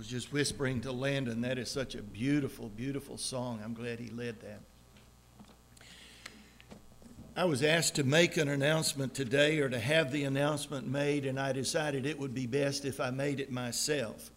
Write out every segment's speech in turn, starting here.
was just whispering to Landon, that is such a beautiful, beautiful song. I'm glad he led that. I was asked to make an announcement today, or to have the announcement made, and I decided it would be best if I made it myself.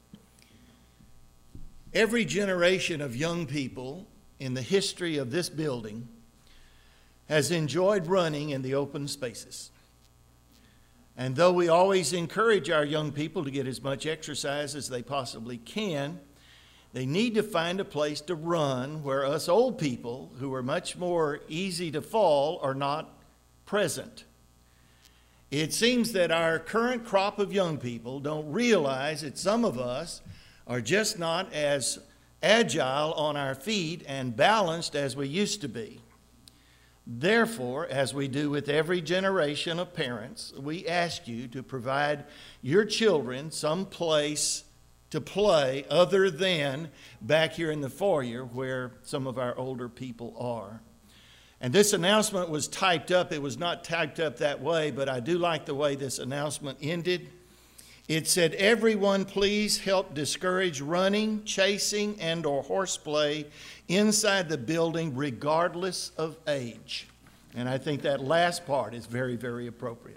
Every generation of young people in the history of this building has enjoyed running in the open spaces. And though we always encourage our young people to get as much exercise as they possibly can, they need to find a place to run where us old people, who are much more easy to fall, are not present. It seems that our current crop of young people don't realize that some of us are just not as agile on our feet and balanced as we used to be. Therefore, as we do with every generation of parents, we ask you to provide your children some place to play other than back here in the foyer where some of our older people are. And this announcement was typed up. It was not typed up that way, but I do like the way this announcement ended. It said, "Everyone please help discourage running, chasing, and or horseplay inside the building regardless of age." And I think that last part is very, very appropriate.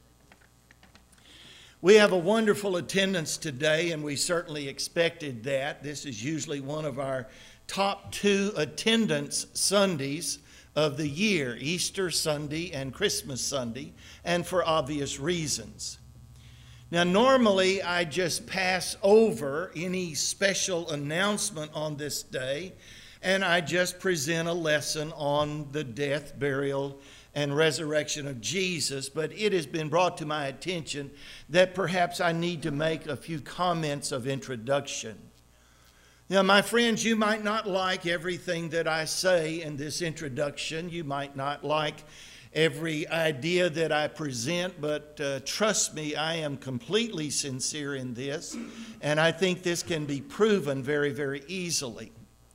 We have a wonderful attendance today, and we certainly expected that. This is usually one of our top 2 attendance Sundays of the year, Easter Sunday and Christmas Sunday, and for obvious reasons. Now, normally I just pass over any special announcement on this day, and I just present a lesson on the death, burial, and resurrection of Jesus. But it has been brought to my attention that perhaps I need to make a few comments of introduction. Now, my friends, you might not like everything that I say in this introduction. You might not like every idea that I present, but trust me, I am completely sincere in this, and I think this can be proven very, very easily.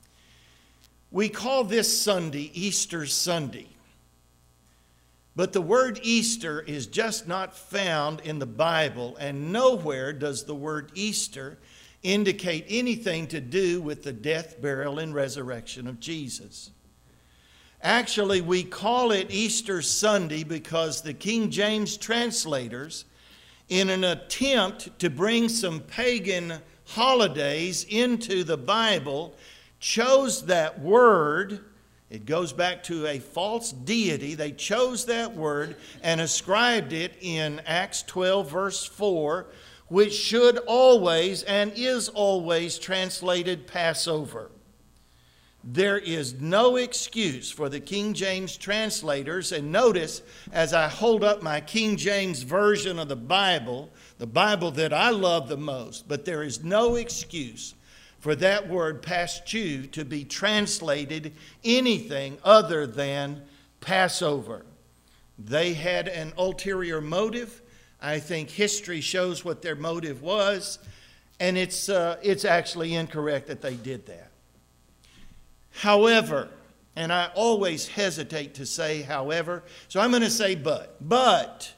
We call this Sunday Easter Sunday, but the word Easter is just not found in the Bible, and nowhere does the word Easter indicate anything to do with the death, burial, and resurrection of Jesus. Actually, we call it Easter Sunday because the King James translators, in an attempt to bring some pagan holidays into the Bible, chose that word. It goes back to a false deity. They chose that word and ascribed it in Acts 12, verse 4, which should always and is always translated Passover. There is no excuse for the King James translators, and notice as I hold up my King James version of the Bible that I love the most, but there is no excuse for that word Paschou to be translated anything other than Passover. They had an ulterior motive. I think history shows what their motive was, and it's actually incorrect that they did that. However, and I always hesitate to say however, so I'm going to say but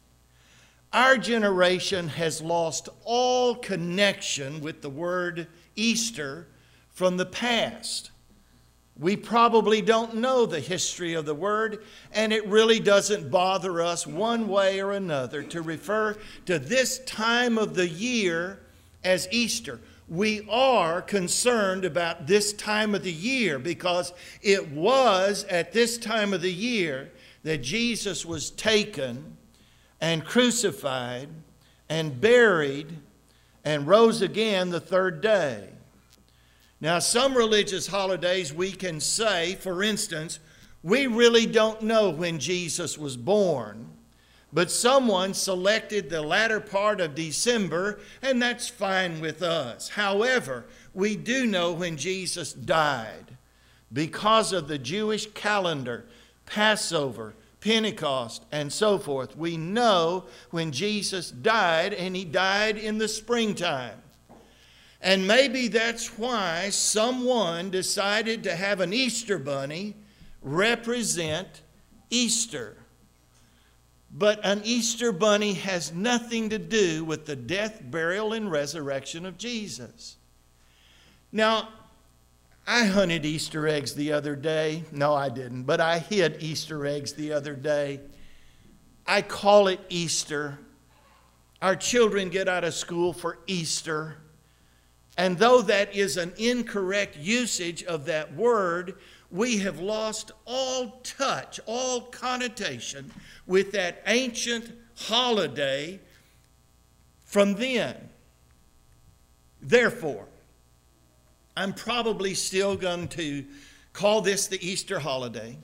our generation has lost all connection with the word Easter from the past. We probably don't know the history of the word, and it really doesn't bother us one way or another to refer to this time of the year as Easter. We are concerned about this time of the year because it was at this time of the year that Jesus was taken and crucified and buried and rose again the 3rd day. Now, some religious holidays we can say, for instance, we really don't know when Jesus was born, but someone selected the latter part of December, and that's fine with us. However, we do know when Jesus died because of the Jewish calendar, Passover, Pentecost, and so forth. We know when Jesus died, and he died in the springtime. And maybe that's why someone decided to have an Easter bunny represent Easter. But an Easter bunny has nothing to do with the death, burial, and resurrection of Jesus. Now, I hunted Easter eggs the other day. No, I didn't, but I hid Easter eggs the other day. I call it Easter. Our children get out of school for Easter. And though that is an incorrect usage of that word, we have lost all touch, all connotation with that ancient holiday from then. Therefore, I'm probably still going to call this the Easter holiday.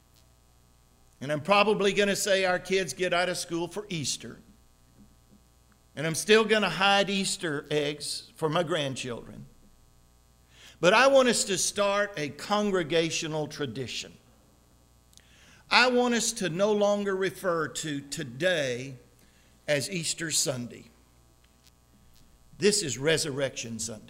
And I'm probably going to say our kids get out of school for Easter. And I'm still going to hide Easter eggs for my grandchildren. But I want us to start a congregational tradition. I want us to no longer refer to today as Easter Sunday. This is Resurrection Sunday.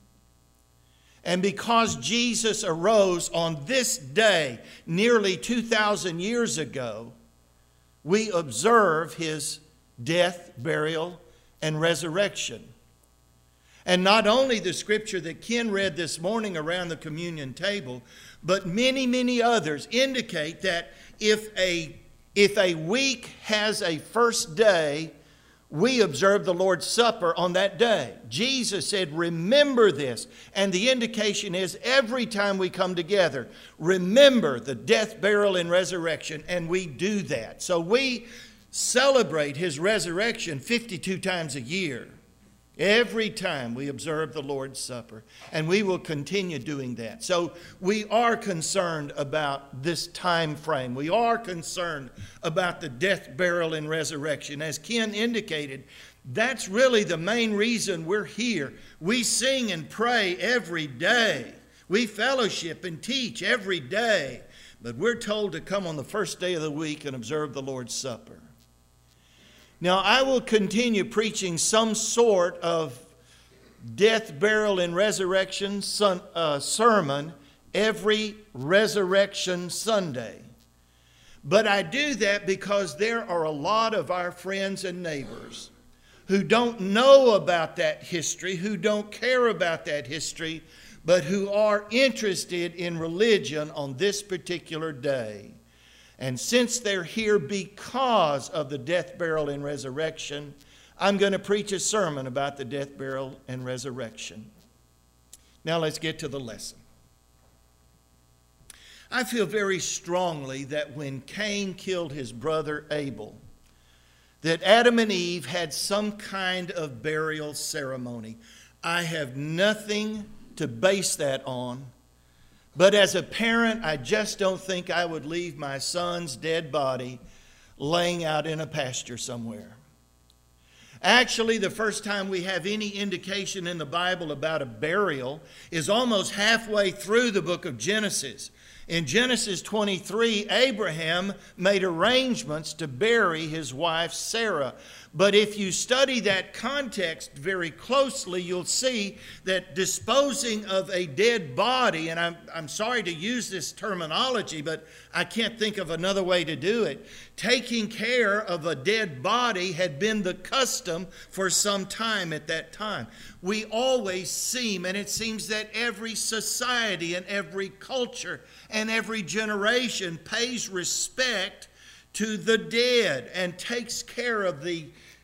And because Jesus arose on this day, nearly 2,000 years ago, we observe his death, burial, and resurrection. And not only the scripture that Ken read this morning around the communion table, but many, many others indicate that if a week has a first day, we observe the Lord's Supper on that day. Jesus said, remember this. And the indication is every time we come together, remember the death, burial, and resurrection. And we do that. So we celebrate his resurrection 52 times a year. Every time we observe the Lord's Supper, and we will continue doing that. So we are concerned about this time frame. We are concerned about the death, burial, and resurrection. As Ken indicated, that's really the main reason we're here. We sing and pray every day. We fellowship and teach every day. But we're told to come on the first day of the week and observe the Lord's Supper. Now, I will continue preaching some sort of death, burial, and resurrection sermon every Resurrection Sunday. But I do that because there are a lot of our friends and neighbors who don't know about that history, who don't care about that history, but who are interested in religion on this particular day. And since they're here because of the death, burial, and resurrection, I'm going to preach a sermon about the death, burial, and resurrection. Now let's get to the lesson. I feel very strongly that when Cain killed his brother Abel, that Adam and Eve had some kind of burial ceremony. I have nothing to base that on. But as a parent, I just don't think I would leave my son's dead body laying out in a pasture somewhere. Actually, the first time we have any indication in the Bible about a burial is almost halfway through the book of Genesis. In Genesis 23, Abraham made arrangements to bury his wife Sarah. But if you study that context very closely, you'll see that disposing of a dead body, and I'm sorry to use this terminology, but I can't think of another way to do it. Taking care of a dead body had been the custom for some time at that time. We always seem, and it seems that every society and every culture and every generation pays respect to the dead and takes care of the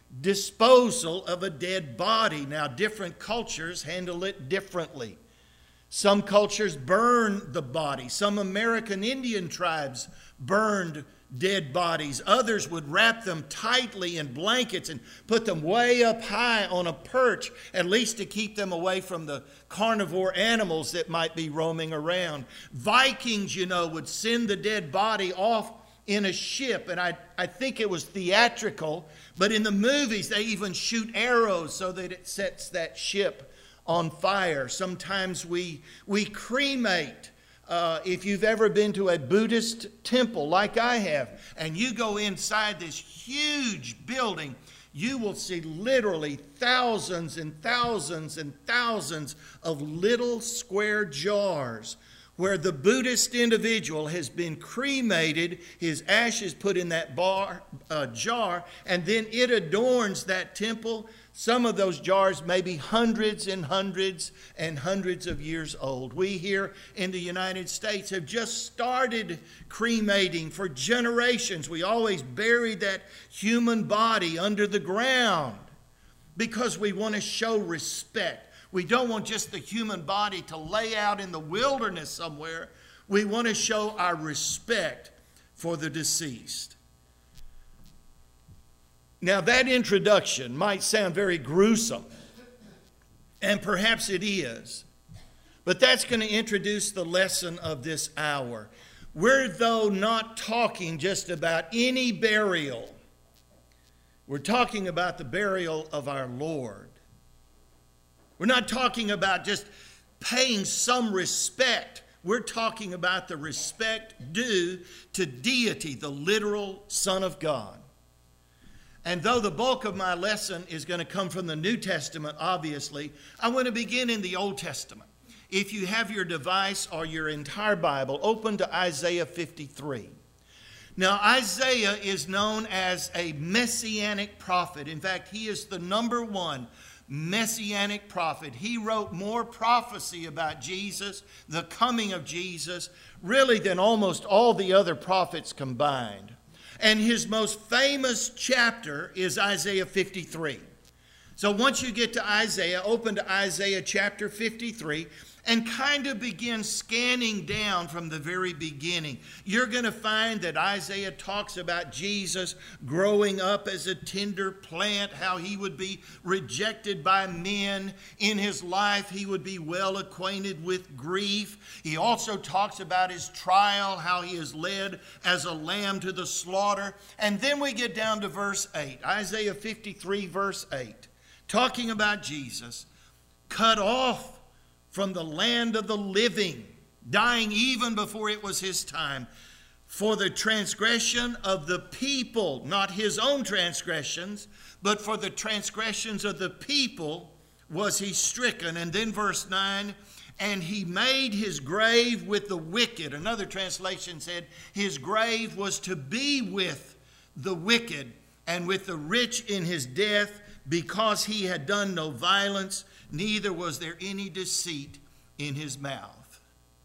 disposal of a dead body. Now, different cultures handle it differently. Some cultures burn the body. Some American Indian tribes burned dead bodies. Others would wrap them tightly in blankets and put them way up high on a perch, at least to keep them away from the carnivore animals that might be roaming around. Vikings, would send the dead body off in a ship, and I think it was theatrical, but in the movies they even shoot arrows so that it sets that ship on fire. Sometimes we cremate. If you've ever been to a Buddhist temple like I have, and you go inside this huge building, you will see literally thousands and thousands and thousands of little square jars where the Buddhist individual has been cremated, his ashes put in that jar, and then it adorns that temple. Some of those jars may be hundreds and hundreds and hundreds of years old. We here in the United States have just started cremating for generations. We always buried that human body under the ground because we want to show respect. We don't want just the human body to lay out in the wilderness somewhere. We want to show our respect for the deceased. Now, that introduction might sound very gruesome, and perhaps it is, but that's going to introduce the lesson of this hour. We're, though, not talking just about any burial. We're talking about the burial of our Lord. We're not talking about just paying some respect. We're talking about the respect due to deity, the literal Son of God. And though the bulk of my lesson is going to come from the New Testament, obviously, I want to begin in the Old Testament. If you have your device or your entire Bible, open to Isaiah 53. Now, Isaiah is known as a messianic prophet. In fact, he is the number one messianic prophet. He wrote more prophecy about Jesus, the coming of Jesus, really than almost all the other prophets combined. And his most famous chapter is Isaiah 53. So once you get to Isaiah, open to Isaiah chapter 53 and kind of begin scanning down from the very beginning. You're going to find that Isaiah talks about Jesus growing up as a tender plant, how he would be rejected by men. In his life, he would be well acquainted with grief. He also talks about his trial, how he is led as a lamb to the slaughter. And then we get down to verse 8, Isaiah 53, verse 8, talking about Jesus, cut off from the land of the living, dying even before it was his time. For the transgression of the people, not his own transgressions, but for the transgressions of the people was he stricken. And then verse 9, and he made his grave with the wicked. Another translation said his grave was to be with the wicked and with the rich in his death, because he had done no violence, neither was there any deceit in his mouth.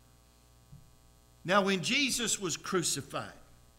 Now, when Jesus was crucified,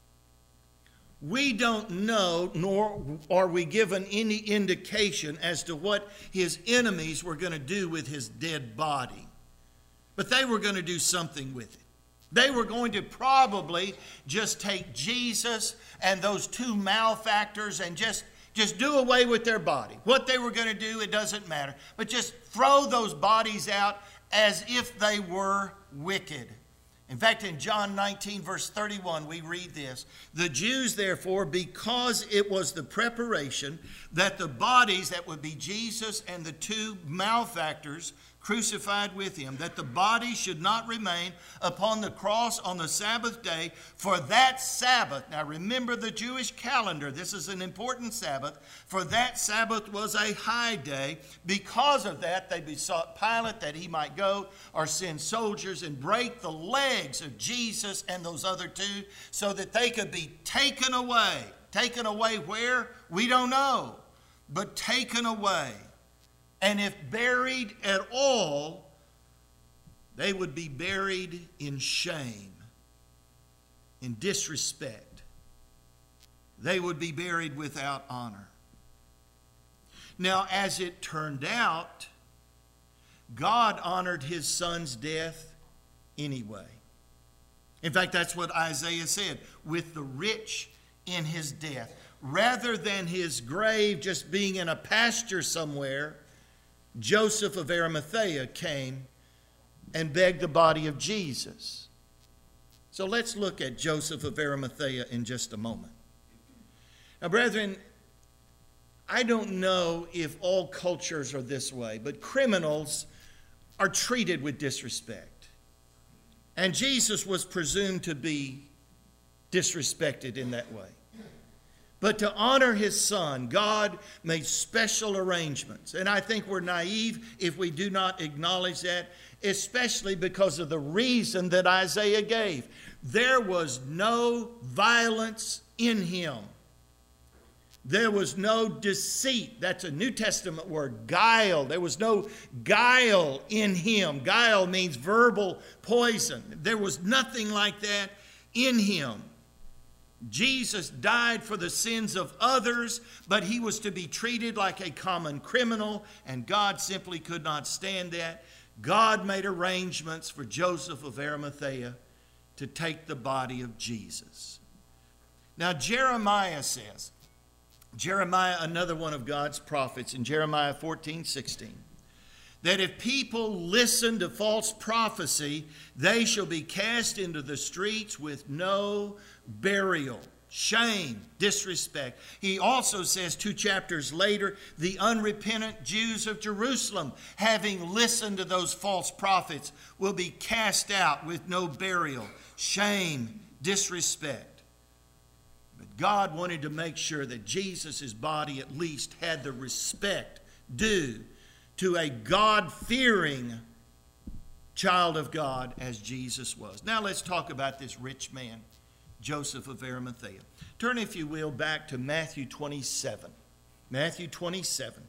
we don't know, nor are we given any indication as to what his enemies were going to do with his dead body. But they were going to do something with it. They were going to probably just take Jesus and those two malefactors and just do away with their body. What they were going to do, it doesn't matter. But just throw those bodies out as if they were wicked. In fact, in John 19, verse 31, we read this. The Jews, therefore, because it was the preparation that the bodies, that would be Jesus and the two malefactors crucified with him, that the body should not remain upon the cross on the Sabbath day, for that Sabbath, now remember the Jewish calendar, this is an important Sabbath, for that Sabbath was a high day. Because of that, they besought Pilate that he might go or send soldiers and break the legs of Jesus and those other two so that they could be taken away. Taken away where? We don't know, but taken away. And if buried at all, they would be buried in shame, in disrespect. They would be buried without honor. Now, as it turned out, God honored his son's death anyway. In fact, that's what Isaiah said, with the rich in his death. Rather than his grave just being in a pasture somewhere, Joseph of Arimathea came and begged the body of Jesus. So let's look at Joseph of Arimathea in just a moment. Now, brethren, I don't know if all cultures are this way, but criminals are treated with disrespect. And Jesus was presumed to be disrespected in that way. But to honor his son, God made special arrangements. And I think we're naive if we do not acknowledge that, especially because of the reason that Isaiah gave. There was no violence in him. There was no deceit. That's a New Testament word, guile. There was no guile in him. Guile means verbal poison. There was nothing like that in him. Jesus died for the sins of others, but he was to be treated like a common criminal, and God simply could not stand that. God made arrangements for Joseph of Arimathea to take the body of Jesus. Now, Jeremiah says, Jeremiah, another one of God's prophets, in Jeremiah 14:16, that if people listen to false prophecy, they shall be cast into the streets with no burial. Shame, disrespect. He also says 2 chapters later, the unrepentant Jews of Jerusalem, having listened to those false prophets, will be cast out with no burial. Shame, disrespect. But God wanted to make sure that Jesus' body at least had the respect due to a God-fearing child of God as Jesus was. Now let's talk about this rich man, Joseph of Arimathea. Turn, if you will, back to Matthew 27. Matthew 27.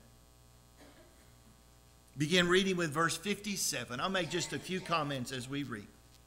Begin reading with verse 57. I'll make just a few comments as we read.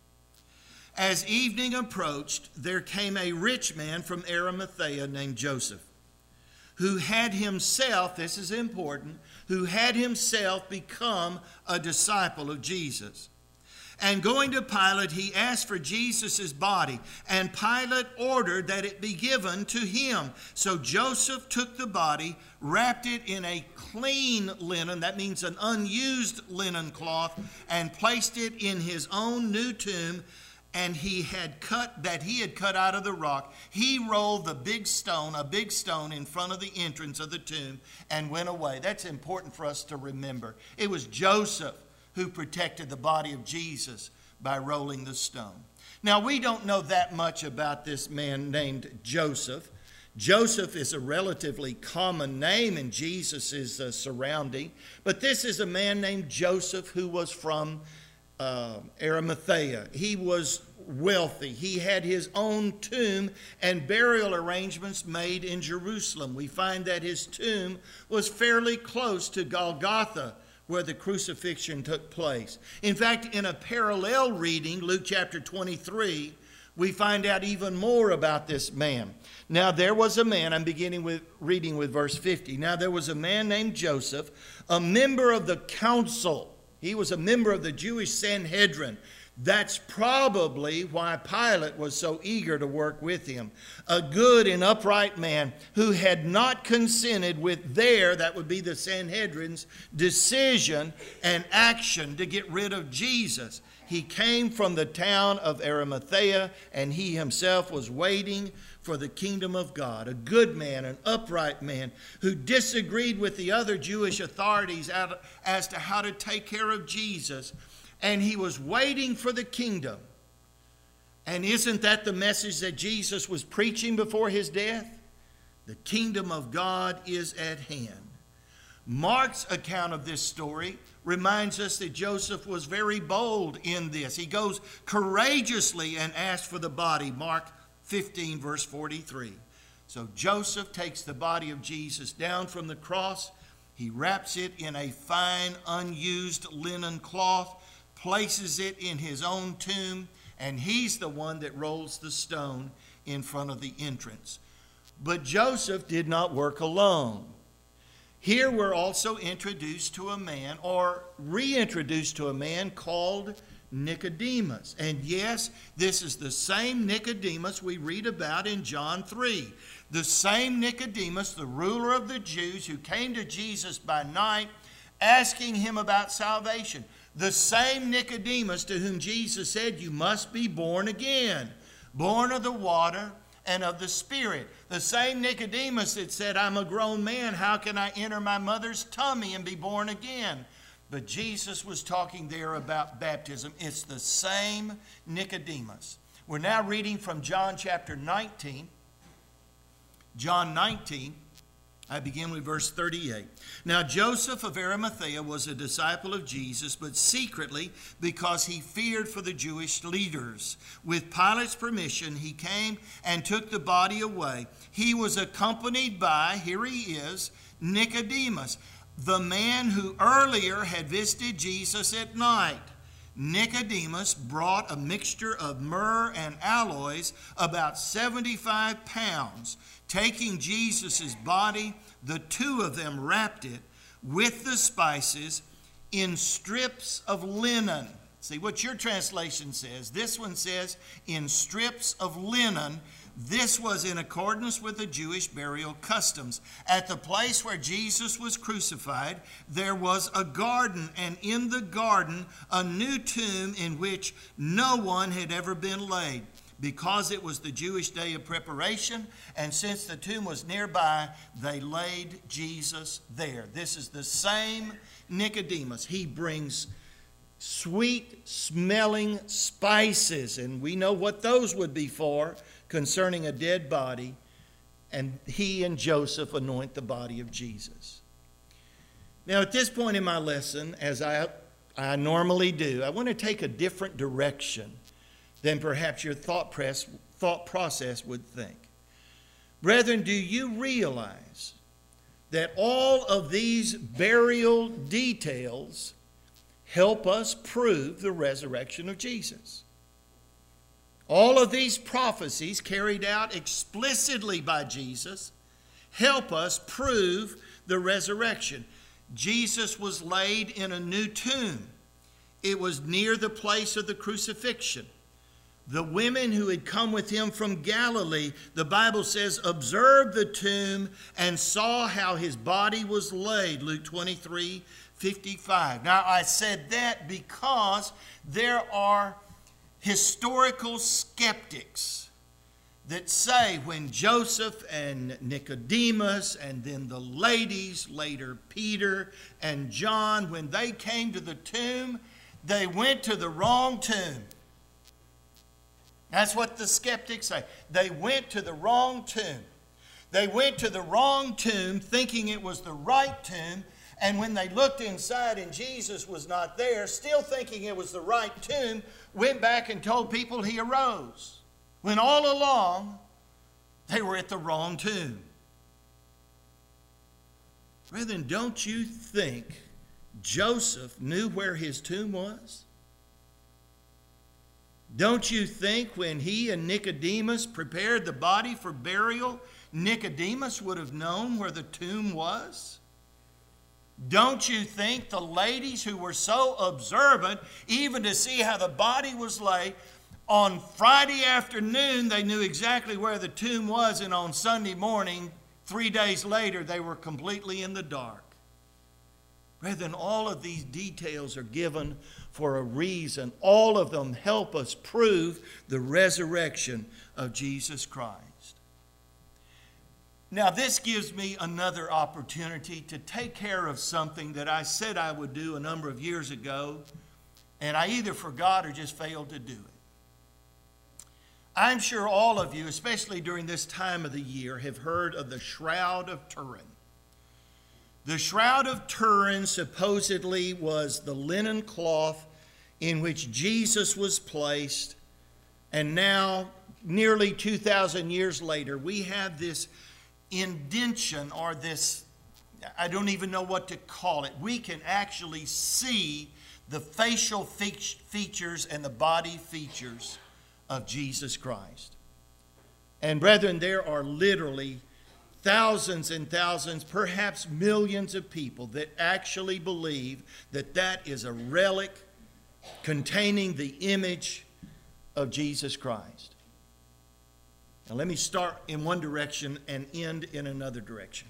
As evening approached, there came a rich man from Arimathea named Joseph, who had himself, this is important, who had himself become a disciple of Jesus. And going to Pilate, he asked for Jesus' body, and Pilate ordered that it be given to him. So Joseph took the body, wrapped it in a clean linen, that means an unused linen cloth, and placed it in his own new tomb, and he had cut out of the rock. He rolled a big stone in front of the entrance of the tomb, and went away. That's important for us to remember. It was Joseph who protected the body of Jesus by rolling the stone. Now, we don't know that much about this man named Joseph. Joseph is a relatively common name in Jesus' surrounding, but this is a man named Joseph who was from Arimathea. He was wealthy. He had his own tomb and burial arrangements made in Jerusalem. We find that his tomb was fairly close to Golgotha, where the crucifixion took place. In fact, in a parallel reading, Luke chapter 23, we find out even more about this man. Now there was a man, I'm reading with verse 50. Now there was a man named Joseph, a member of the council. He was a member of the Jewish Sanhedrin. That's probably why Pilate was so eager to work with him. A good and upright man who had not consented with that would be the Sanhedrin's decision and action to get rid of Jesus. He came from the town of Arimathea, and he himself was waiting for the kingdom of God. A good man, an upright man who disagreed with the other Jewish authorities as to how to take care of Jesus. And he was waiting for the kingdom. And isn't that the message that Jesus was preaching before his death? The kingdom of God is at hand. Mark's account of this story reminds us that Joseph was very bold in this. He goes courageously and asks for the body. Mark 15, verse 43. So Joseph takes the body of Jesus down from the cross. He wraps it in a fine, unused linen cloth, places it in his own tomb, and he's the one that rolls the stone in front of the entrance. But Joseph did not work alone. Here we're also introduced to a man, or reintroduced to a man called Nicodemus. And yes, this is the same Nicodemus we read about in John 3. The same Nicodemus, the ruler of the Jews, who came to Jesus by night asking him about salvation. The same Nicodemus to whom Jesus said, you must be born again, born of the water and of the Spirit. The same Nicodemus that said, I'm a grown man, how can I enter my mother's tummy and be born again? But Jesus was talking there about baptism. It's the same Nicodemus. We're now reading from John chapter 19. John 19, I begin with verse 38. Now Joseph of Arimathea was a disciple of Jesus, but secretly, because he feared for the Jewish leaders. With Pilate's permission, he came and took the body away. He was accompanied by, here he is, Nicodemus, the man who earlier had visited Jesus at night. Nicodemus brought a mixture of myrrh and aloes, about 75 pounds. Taking Jesus' body, the two of them wrapped it with the spices in strips of linen. See what your translation says. This one says in strips of linen. This was in accordance with the Jewish burial customs. At the place where Jesus was crucified, there was a garden, and in the garden a new tomb in which no one had ever been laid. Because it was the Jewish day of preparation, and since the tomb was nearby, they laid Jesus there. This is the same Nicodemus. He brings sweet-smelling spices, and we know what those would be for, concerning a dead body, and he and Joseph anoint the body of Jesus. Now, at this point in my lesson, as I normally do, I want to take a different direction than perhaps your thought process would think. Brethren, do you realize that all of these burial details help us prove the resurrection of Jesus? All of these prophecies carried out explicitly by Jesus help us prove the resurrection. Jesus was laid in a new tomb. It was near the place of the crucifixion. The women who had come with him from Galilee, the Bible says, observed the tomb and saw how his body was laid. Luke 23:55. Now, I said that because there are historical skeptics that say when Joseph and Nicodemus and then the ladies, later Peter and John, when they came to the tomb, they went to the wrong tomb. That's what the skeptics say. They went to the wrong tomb. They went to the wrong tomb thinking it was the right tomb, and when they looked inside and Jesus was not there, still thinking it was the right tomb, went back and told people he arose, when all along they were at the wrong tomb. Brethren, don't you think Joseph knew where his tomb was? Don't you think when he and Nicodemus prepared the body for burial, Nicodemus would have known where the tomb was? Don't you think the ladies who were so observant, even to see how the body was laid, on Friday afternoon they knew exactly where the tomb was, and on Sunday morning, 3 days later, they were completely in the dark? Brethren, all of these details are given for a reason. All of them help us prove the resurrection of Jesus Christ. Now, this gives me another opportunity to take care of something that I said I would do a number of years ago, and I either forgot or just failed to do it. I'm sure all of you, especially during this time of the year, have heard of the Shroud of Turin. The Shroud of Turin supposedly was the linen cloth in which Jesus was placed, and now, nearly 2,000 years later, we have this indention, or this, I don't even know what to call it. We can actually see the facial features and the body features of Jesus Christ. And brethren, there are literally thousands and thousands, perhaps millions of people that actually believe that that is a relic containing the image of Jesus Christ. Now let me start in one direction and end in another direction.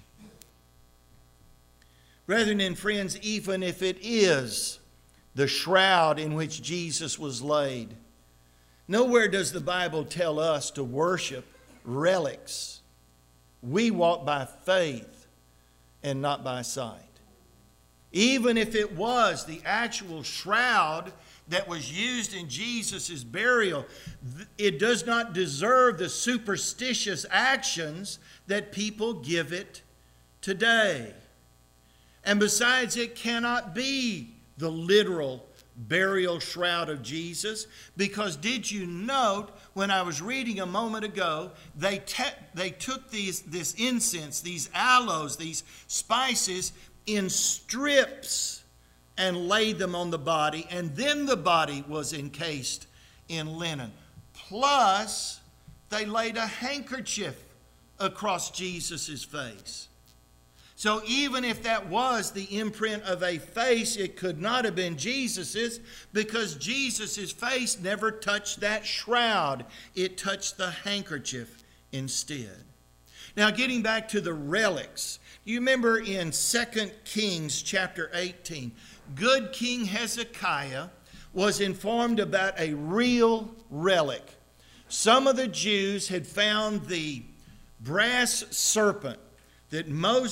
Brethren and friends, even if it is the shroud in which Jesus was laid, nowhere does the Bible tell us to worship relics. We walk by faith and not by sight. Even if it was the actual shroud that was used in Jesus' burial, it does not deserve the superstitious actions that people give it today. And besides, it cannot be the literal burial shroud of Jesus, because did you note when I was reading a moment ago, they took this incense, these aloes, these spices in strips and laid them on the body, and then the body was encased in linen. Plus, they laid a handkerchief across Jesus' face. So even if that was the imprint of a face, it could not have been Jesus's, because Jesus' face never touched that shroud. It touched the handkerchief instead. Now, getting back to the relics, you remember in 2 Kings chapter 18, good King Hezekiah was informed about a real relic. Some of the Jews had found the brass serpent that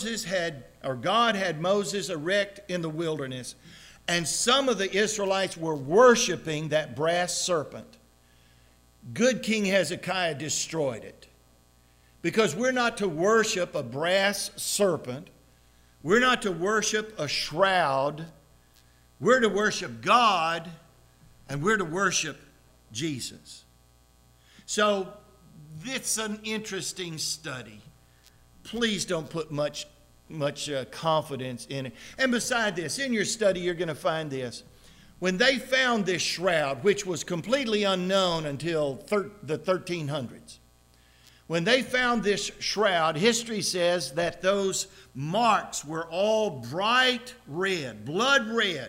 God had Moses erect in the wilderness. And some of the Israelites were worshiping that brass serpent. Good King Hezekiah destroyed it. Because we're not to worship a brass serpent. We're not to worship a shroud. We're to worship God, and we're to worship Jesus. So it's an interesting study. Please don't put much confidence in it. And beside this, in your study, you're going to find this. When they found this shroud, which was completely unknown until the 1300s, when they found this shroud, history says that those marks were all bright red, blood red.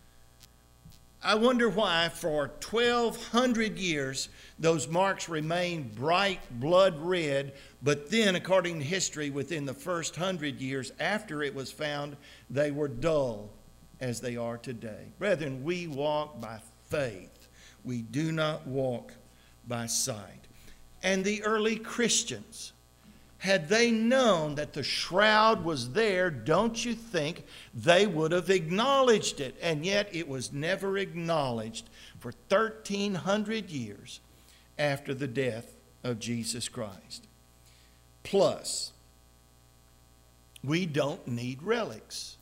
I wonder why for 1,200 years those marks remained bright blood red, but then, according to history, within the first 100 years after it was found, they were dull as they are today. Brethren, we walk by faith. We do not walk by sight. And the early Christians, had they known that the shroud was there, don't you think they would have acknowledged it? And yet it was never acknowledged for 1,300 years after the death of Jesus Christ. Plus, we don't need relics.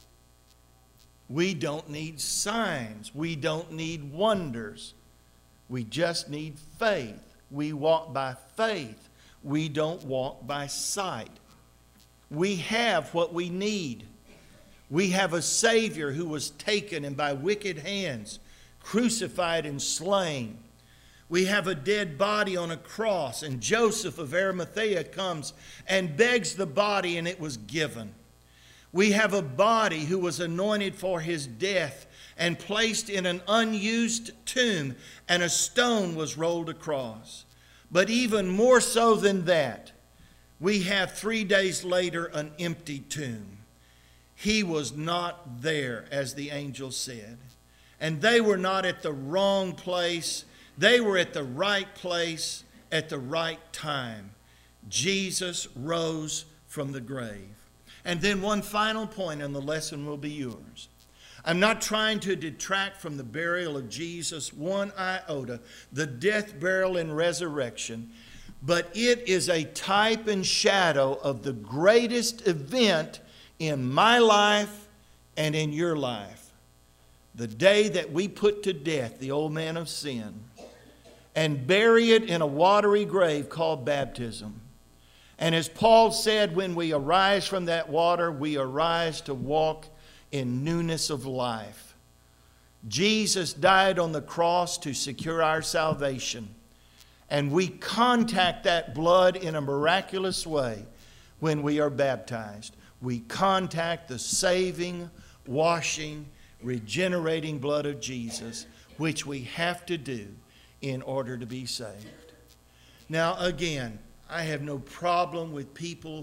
We don't need signs. We don't need wonders. We just need faith. We walk by faith. We don't walk by sight. We have what we need. We have a Savior who was taken and by wicked hands crucified and slain. We have a dead body on a cross, and Joseph of Arimathea comes and begs the body, and it was given. We have a body who was anointed for his death and placed in an unused tomb, and a stone was rolled across. But even more so than that, we have 3 days later an empty tomb. He was not there, as the angel said. And they were not at the wrong place. They were at the right place at the right time. Jesus rose from the grave. And then one final point, and the lesson will be yours. I'm not trying to detract from the burial of Jesus one iota, the death, burial, and resurrection, but it is a type and shadow of the greatest event in my life and in your life. The day that we put to death the old man of sin and bury it in a watery grave called baptism. And as Paul said, when we arise from that water, we arise to walk in newness of life. Jesus died on the cross to secure our salvation. And we contact that blood in a miraculous way when we are baptized. We contact the saving, washing, regenerating blood of Jesus, which we have to do in order to be saved. Now again, I have no problem with people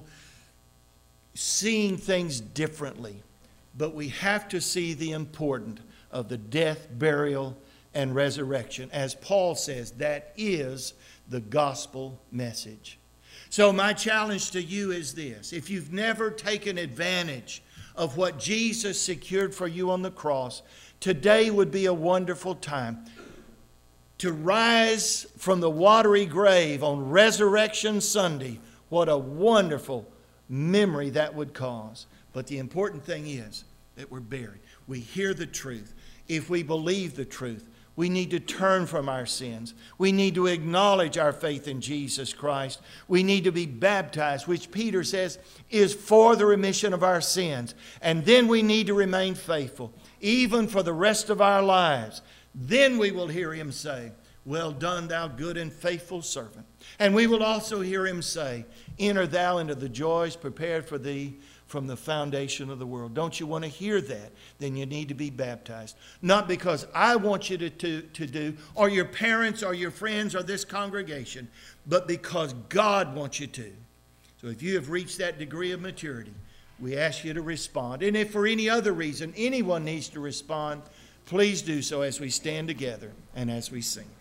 seeing things differently, but we have to see the importance of the death, burial, and resurrection. As Paul says, that is the gospel message. So my challenge to you is this. If you've never taken advantage of what Jesus secured for you on the cross, Today would be a wonderful time to rise from the watery grave on Resurrection Sunday. What a wonderful memory that would cause. But the important thing is that we're buried. We hear the truth. If we believe the truth, we need to turn from our sins. We need to acknowledge our faith in Jesus Christ. We need to be baptized, which Peter says is for the remission of our sins. And then we need to remain faithful, even for the rest of our lives. Then we will hear Him say, "Well done, thou good and faithful servant." And we will also hear Him say, "Enter thou into the joys prepared for thee from the foundation of the world." Don't you want to hear that? Then you need to be baptized. Not because I want you to do, or your parents or your friends or this congregation, but because God wants you to. So if you have reached that degree of maturity, we ask you to respond. And if for any other reason anyone needs to respond, please do so as we stand together and as we sing.